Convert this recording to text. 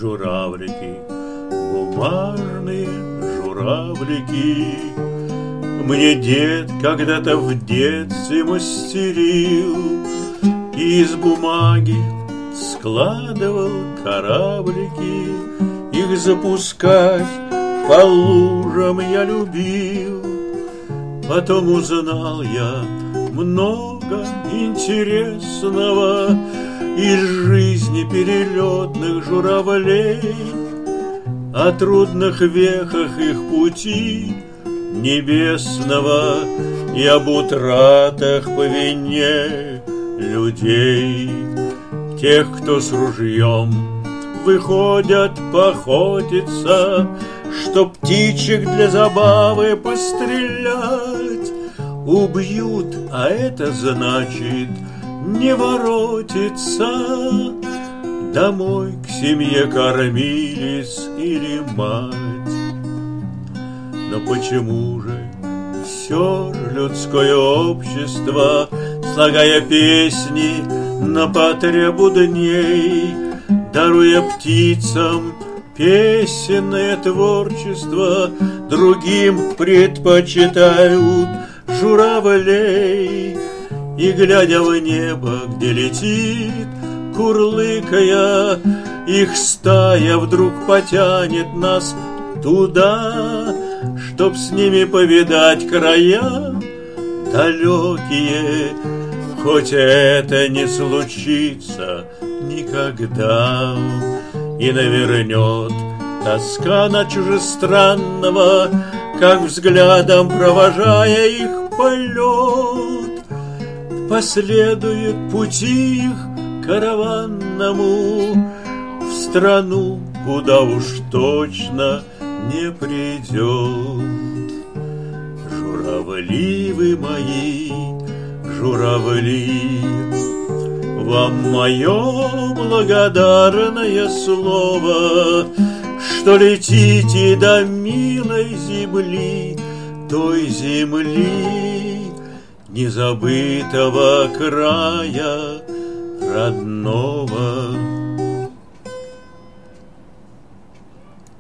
журавлики, бумажные журавлики. Мне дед когда-то в детстве мастерил, из бумаги складывал кораблики. Их запускать по лужам я любил. Потом узнал я много интересного из жизни перелетных журавлей, о трудных вехах их пути небесного и об утратах по вине людей. Тех, кто с ружьем выходят поохотиться, чтоб птичек для забавы пострелять, убьют, а это значит не воротиться домой к семье кормилец или мать. Но почему же все людское общество, слагая песни на потребу дней, даруя птицам песенное творчество, другим предпочитают журавлей? И, глядя в небо, где летит, курлыкая, их стая вдруг потянет нас туда, чтоб с ними повидать края далекие, хоть это не случится никогда. И навернет тоска на чужестранного, как взглядом провожая их полет, последует пути их караванному в страну, куда уж точно не придет. Журавли вы мои, журавли, вам мое благодарное слово, что летите до милой земли, той земли, незабытого края родного.